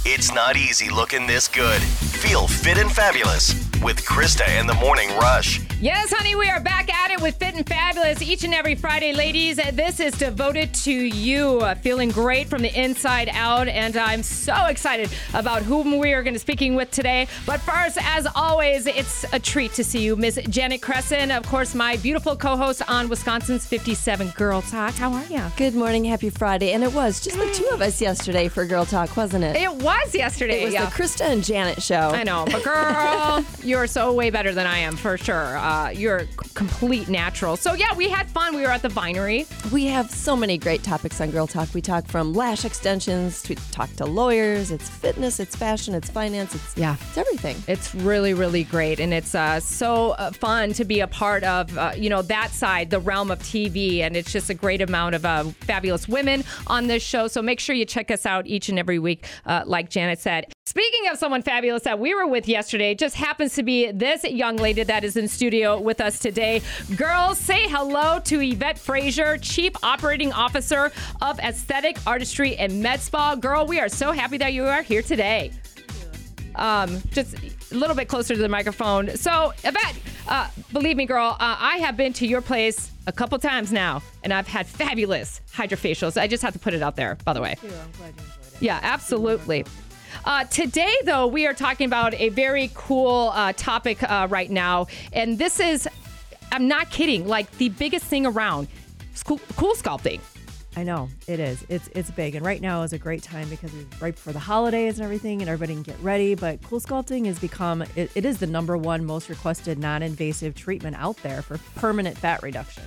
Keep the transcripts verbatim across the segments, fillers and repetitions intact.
It's not easy looking this good. Feel fit and fabulous with Krista and the Morning Rush. Yes, honey, we are back at it with Fit and Fabulous each and every Friday. Ladies, this is devoted to you. Uh, feeling great from the inside out, and I'm so excited about whom we are going to be speaking with today. But first, as always, it's a treat to see you, Miss Janet Cresson, of course, my beautiful co-host on Wisconsin's fifty-seven Girl Talk. How are you? Good morning, happy Friday. And it was just the two of us yesterday for Girl Talk, wasn't it? It was yesterday. It was yeah. the Krista and Janet show. I know, but girl, you're so way better than I am, for sure. Uh, you're a complete natural. So yeah, we had fun. We were at the Vinery. We have so many great topics on Girl Talk. We talk from lash extensions, we talk to lawyers, it's fitness, it's fashion, it's finance, it's, yeah. it's everything. It's really, really great. And it's uh, so uh, fun to be a part of, uh, you know, that side, the realm of T V. And it's just a great amount of uh, fabulous women on this show. So make sure you check us out each and every week, uh, like Janet said. Speaking of someone fabulous that we were with yesterday, just happens to be this young lady that is in studio with us today. Girls, say hello to Yvette Frazier, Chief Operating Officer of Aesthetic Artistry and Med Spa. Girl, we are so happy that you are here today. Um, just a little bit closer to the microphone. So, Yvette, uh, believe me, girl, uh, I have been to your place a couple times now, and I've had fabulous hydrofacials. I just have to put it out there, by the way. Thank you. I'm glad you enjoyed it. Yeah, absolutely. Uh, today, though, we are talking about a very cool uh, topic uh, right now. And this is, I'm not kidding, like the biggest thing around, cool, cool sculpting. I know, it is. It's it's big. And right now is a great time because it's right before the holidays and everything, and everybody can get ready. But cool sculpting has become, it, it is the number one most requested non-invasive treatment out there for permanent fat reduction.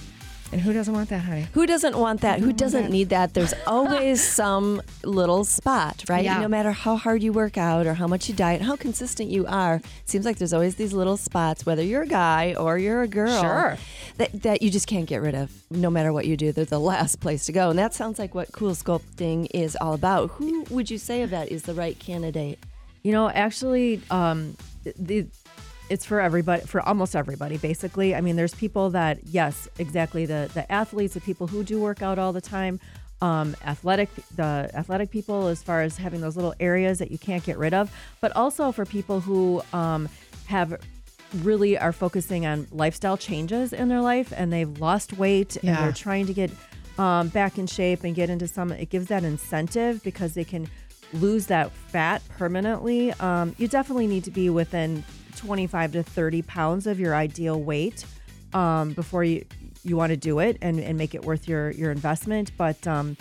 And who doesn't want that, honey? Who doesn't want that? Who doesn't need that? There's always some little spot, right? Yeah. No matter how hard you work out or how much you diet, how consistent you are, it seems like there's always these little spots, whether you're a guy or you're a girl, Sure. that, that you just can't get rid of. No matter what you do, they're the last place to go. And that sounds like what cool sculpting is all about. Who would you say of that is the right candidate? You know, actually, um, the it's for everybody, for almost everybody, basically. I mean, there's people that, yes, exactly, the the athletes, the people who do work out all the time, um, athletic, the athletic people, as far as having those little areas that you can't get rid of, but also for people who um, have really are focusing on lifestyle changes in their life, and they've lost weight, Yeah. and they're trying to get um, back in shape and get into some. It gives that incentive because they can lose that fat permanently. Um, you definitely need to be within twenty-five to thirty pounds of your ideal weight um, before you you want to do it and, and make it worth your your investment. But um,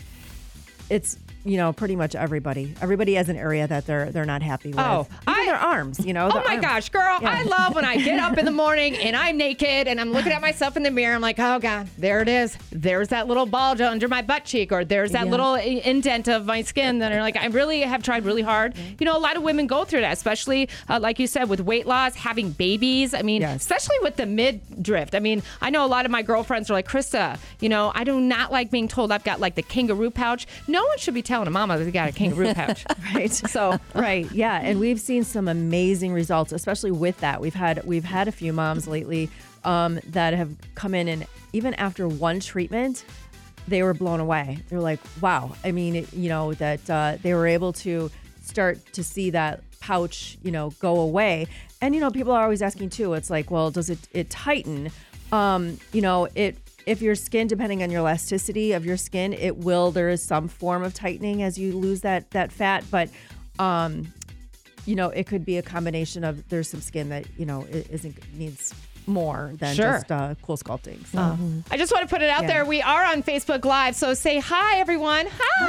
it's, you know, pretty much everybody. Everybody has an area that they're they're not happy with. Oh, Even I- their arms, you know. Oh the my arms. gosh, girl, Yeah. I love when I get up in the morning and I'm naked and I'm looking at myself in the mirror. I'm like, oh God, there it is. There's that little bulge under my butt cheek, or there's that Yeah. little i- indent of my skin that are like, I really have tried really hard. You know, a lot of women go through that, especially uh, like you said, with weight loss, having babies. I mean, Yes. especially with the midriff. I mean, I know a lot of my girlfriends are like, Krista, you know, I do not like being told I've got like the kangaroo pouch. No one should be telling a mama they got a kangaroo pouch. Right. So Right. Yeah. And we've seen some amazing results, especially with that. We've had we've had a few moms lately um, that have come in, and even after one treatment, they were blown away. They're like, wow. I mean, it, you know, that uh, they were able to start to see that pouch, you know, go away. And, you know, people are always asking too, it's like, well, does it, it tighten? Um, you know, it, if your skin, depending on your elasticity of your skin, it will, there is some form of tightening as you lose that, that fat, but, um, you know, it could be a combination of, there's some skin that, you know, it isn't, needs more than Sure. just uh, cool sculpting. So. Uh, I just want to put it out Yeah. there. We are on Facebook Live, so say hi, everyone.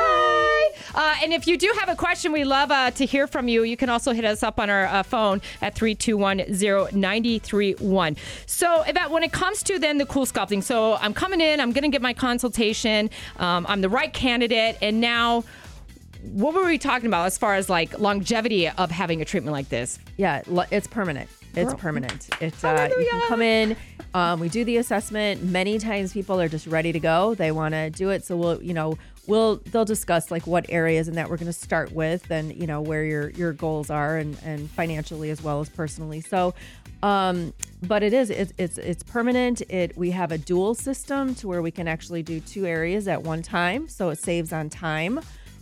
Hi. Uh, and if you do have a question, we love uh, to hear from you. You can also hit us up on our uh, phone at three two one zero nine three one. So, Yvette, when it comes to then the cool sculpting, so I'm coming in, I'm going to get my consultation. Um, I'm the right candidate, and now, what were we talking about as far as like longevity of having a treatment like this? Yeah, lo- it's permanent. It's Girl. permanent. It's uh, you Hallelujah. can come in. Um, we do the assessment. Many times people are just ready to go. They want to do it. So we'll, you know, we'll they'll discuss like what areas and that we're going to start with, and you know where your your goals are, and and financially as well as personally. So, um, but it is it's it's it's permanent. It we have a dual system to where we can actually do two areas at one time, so it saves on time.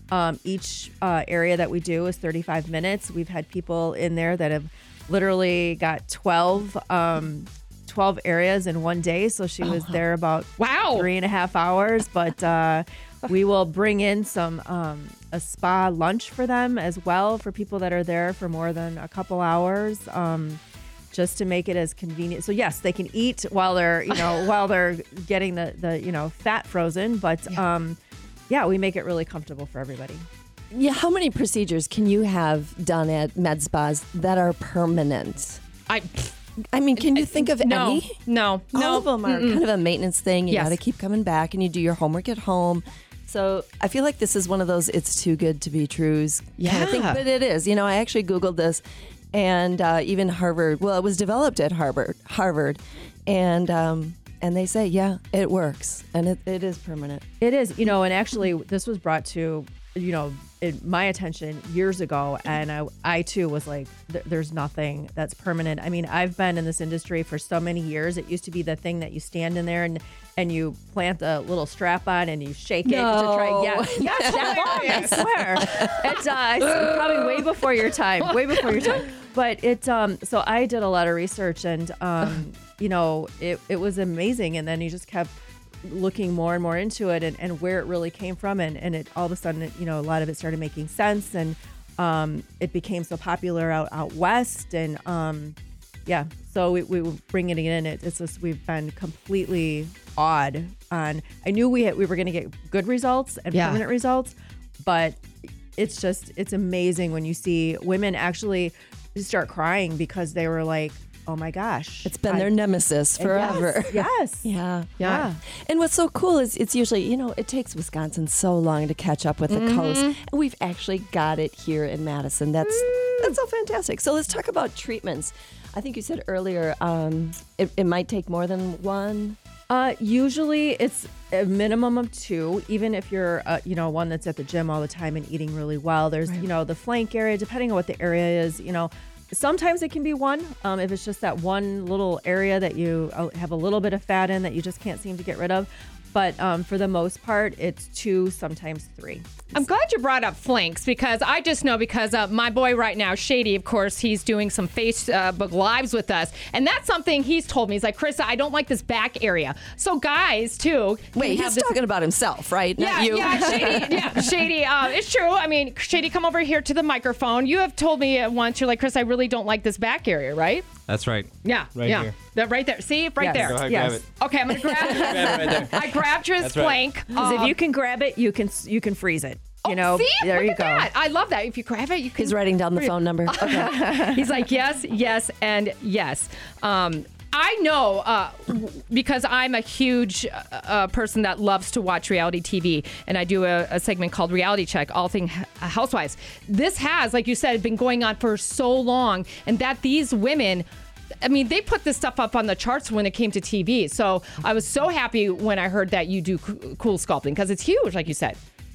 Um, each uh, area that we do is thirty-five minutes. We've had people in there that have literally got twelve, um, twelve areas in one day. So she was there about Wow. three and a half hours. But uh, we will bring in some um, a spa lunch for them as well for people that are there for more than a couple hours. Um, just to make it as convenient. So yes, they can eat while they're, you know, while they're getting the, the, you know, fat frozen, but yeah. um, yeah, we make it really comfortable for everybody. Yeah, how many procedures can you have done at med spas that are permanent? I I mean, can you think of no, any? No, All no. of them are Mm-mm. kind of a maintenance thing. You Yes. got to keep coming back, and you do your homework at home. So I feel like this is one of those "it's too good to be trues" kind of thing, Yeah. but it is. You know, I actually Googled this, and uh, even Harvard. Well, it was developed at Harvard, Harvard, and um, and they say, yeah, it works, and it, it is permanent. It is, you know, and actually this was brought to, you know, it, my attention years ago, and I, I too was like, th- there's nothing that's permanent. I mean, I've been in this industry for so many years. It used to be the thing that you stand in there and and you plant a little strap on and you shake it No. to try. Yes, yes, that long, I swear. It's uh, it's probably way before your time, way before your time. But it, um, so I did a lot of research, and um, you know, it it was amazing. And then you just kept looking more and more into it, and, and where it really came from, and, and it all of a sudden, it, you know, a lot of it started making sense, and um, it became so popular out out west, and um, yeah, so we, we were bringing it in. It, it's just we've been completely awed on. I knew we had, we were going to get good results and Yeah. permanent results, but it's just it's amazing when you see women actually start crying because they were like, oh my gosh, It's been I- their nemesis forever. Yes, yes. Yeah. Yeah. And what's so cool is it's usually, you know, it takes Wisconsin so long to catch up with the coast. And we've actually got it here in Madison. That's that's so fantastic. So let's talk about treatments. I think you said earlier um, it, it might take more than one. Uh, usually it's a minimum of two, even if you're, uh, you know, one that's at the gym all the time and eating really well. There's, you know, the flank area, depending on what the area is, you know, sometimes it can be one. Um, if it's just that one little area that you uh, have a little bit of fat in that you just can't seem to get rid of. But um, for the most part, it's two, sometimes three. I'm glad you brought up flanks because I just know because uh, my boy right now, Shady, of course, he's doing some Facebook Lives with us. And that's something he's told me. He's like, Krista, I don't like this back area. So guys, too. can Wait, have he's this- talking about himself, right? Yeah, Not you. yeah, Shady. Yeah, Shady. Uh, it's true. I mean, Shady, come over here to the microphone. You have told me uh, once, you're like, Chris, I really don't like this back area, right? That's right. Yeah, Right yeah. here. That right there. See, right Yes. there. Go ahead, Yes. grab it. Okay, I'm gonna grab. Grab it right there. I grabbed his That's right. flank. Because if Um, you can grab it, you can you can freeze it. You oh, know, see? there Look you at go. that. I love that. If you grab it, you can. He's writing down the phone number. Okay. He's like, yes, yes, and yes. Um, I know uh, w- because I'm a huge uh, uh, person that loves to watch reality T V, and I do a, a segment called Reality Check, all things housewives. This has, like you said, been going on for so long, and that these women. I mean, they put this stuff up on the charts when it came to T V. So I was so happy when I heard that you do c- cool sculpting because it's huge, like you said.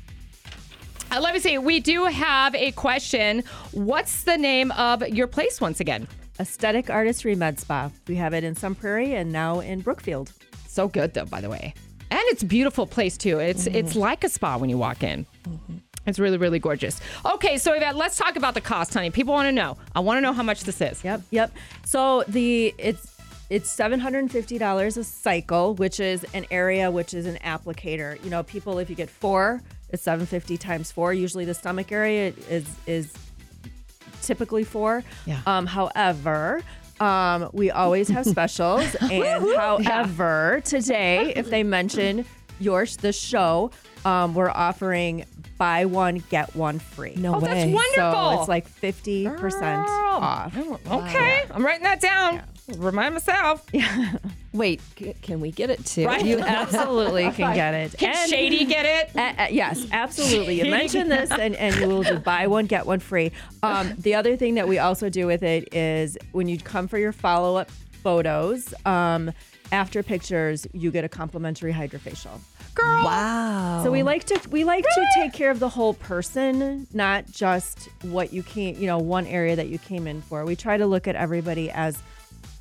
Uh, let me see. We do have a question. What's the name of your place once again? Aesthetic Artistry Med Spa. We have it in Sun Prairie and now in Brookfield. So good, though, by the way. And it's a beautiful place, too. It's Mm-hmm. it's like a spa when you walk in. It's really, really gorgeous. Okay, so Yvette, let's talk about the cost, honey. People want to know. I want to know how much this is. Yep, yep. So the it's it's seven hundred fifty dollars a cycle, which is an area, which is an applicator. You know, people, if you get four, it's seven hundred fifty times four. Usually the stomach area is is typically four. Yeah. Um, however, um, we always have specials. And however, today, if they mention your the show, um, we're offering buy one, get one free. No Oh, way. that's wonderful. So it's like fifty percent Girl. off. Okay, I'm writing that down. Remind myself. Wait, c- can we get it too? Right. You absolutely can get it. Can And- Shady get it? Uh, uh, yes, absolutely. You mention this, and, and you will do buy one, get one free. Um, the other thing that we also do with it is when you come for your follow up photos, um, after pictures, you get a complimentary hydrofacial. Girl. Wow. So we like to we like to take care of the whole person, not just what you came, you know, one area that you came in for. We try to look at everybody as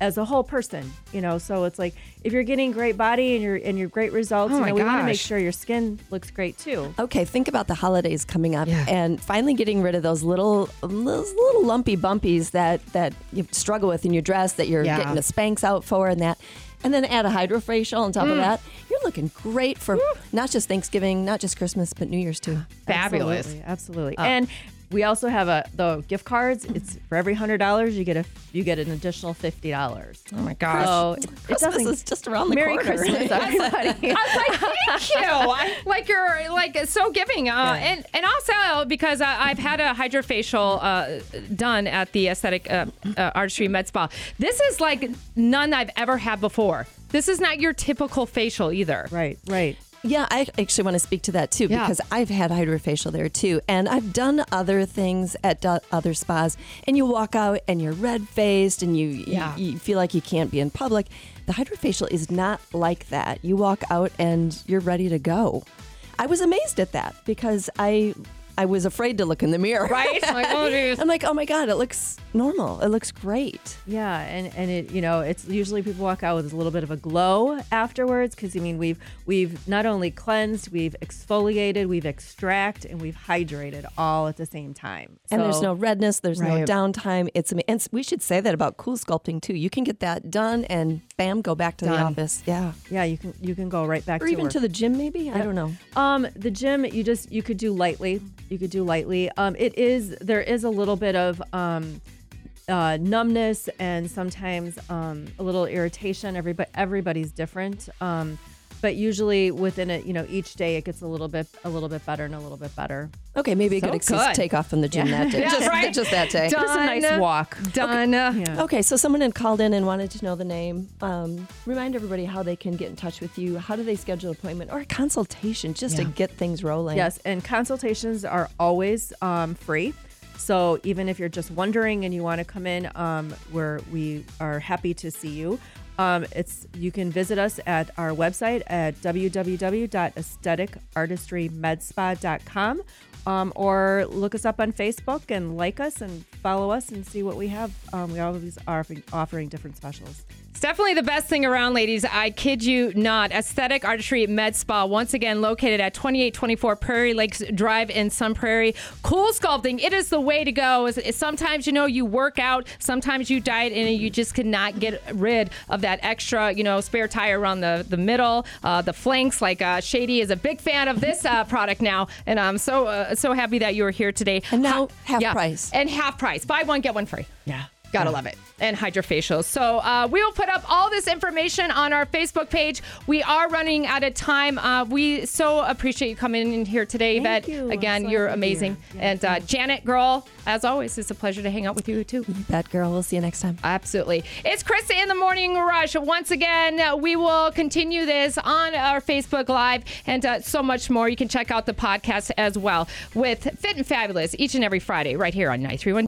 as a whole person, you know. So it's like if you're getting great body and you're and your great results, Oh you my know, we want to make gosh. sure your skin looks great too. Okay, think about the holidays coming up Yeah. and finally getting rid of those little those little lumpy bumpies that, that you struggle with in your dress that you're Yeah. getting the Spanx out for and that. And then add a hydrofacial on top of that. You're looking great for not just Thanksgiving, not just Christmas, but New Year's too. Fabulous. Absolutely, absolutely. And we also have a the gift cards. It's for every hundred dollars you get a you get an additional fifty dollars. Oh my gosh. So it Christmas doesn't. is just around the Merry corner. Christmas, everybody. I was like, thank you. I, like you're like so giving, uh, and and also because I, I've had a hydrofacial uh, done at the Aesthetic uh, uh, Artistry Med Spa. This is like none I've ever had before. This is not your typical facial either. Right, right. Yeah, I actually want to speak to that too Yeah. because I've had hydrofacial there too. And I've done other things at do- other spas. And you walk out and you're red faced and you, Yeah. you you feel like you can't be in public. The hydrofacial is not like that. You walk out and you're ready to go. I was amazed at that because I I was afraid to look in the mirror. Right? Like, oh, geez. I'm like, oh my God, it looks normal. It looks great. Yeah, and, and it you know it's usually people walk out with a little bit of a glow afterwards because I mean we've we've not only cleansed, we've exfoliated, we've extract, and we've hydrated all at the same time. And there's So- no redness, there's no Right. downtime. It's ama- and we should say that about cool sculpting too. You can get that done and bam, go back to the Done. office. Yeah. yeah, you can you can go right back Or to even work. to the gym maybe? I don't know. Um, the gym, you just you could do lightly. You could do lightly. Um, it is there is a little bit of um, uh, numbness and sometimes um, a little irritation. Everybody everybody's different. Um, but usually within it, you know, each day it gets a little bit a little bit better and a little bit better. Okay, maybe a So good excuse good. to take off from the gym that day. Yeah, just, right? just that day. Done. Just a nice walk. Done. Yeah. Okay, so someone had called in and wanted to know the name. Um, remind everybody how they can get in touch with you. How do they schedule an appointment or a consultation just to Yeah. get things rolling? Yes, and consultations are always um, free. So even if you're just wondering and you want to come in, um, where we are happy to see you. Um, it's you can visit us at our website at w w w dot aesthetic artistry med spa dot com. Um, or look us up on Facebook and like us and follow us and see what we have. Um, we always are offering, offering different specials. It's definitely the best thing around, ladies. I kid you not. Aesthetic Artistry Med Spa, once again located at twenty-eight twenty-four Prairie Lakes Drive in Sun Prairie. Cool sculpting. It is the way to go. Is- is Sometimes, you know, you work out. Sometimes you diet and you just cannot get rid of that extra, you know, spare tire around the, the middle, uh, the flanks. Like uh, Shady is a big fan of this uh, product now. And I'm so uh, so happy that you are here today. And now Ha- half price. And half price. Buy one, get one free. Yeah. Gotta love it. And hydrofacials. So uh, we will put up all this information on our Facebook page. We are running out of time. Uh, we so appreciate you coming in here today, Thank Yvette. you. Again, I'm so you're happy to be amazing. here. Yeah, and uh, Janet, girl, as always, it's a pleasure to hang out with you too. You bet, girl. We'll see you next time. Absolutely. It's Krista in the Morning Rush. Once again, uh, we will continue this on our Facebook Live and uh, so much more. You can check out the podcast as well with Fit and Fabulous each and every Friday right here on nine three one.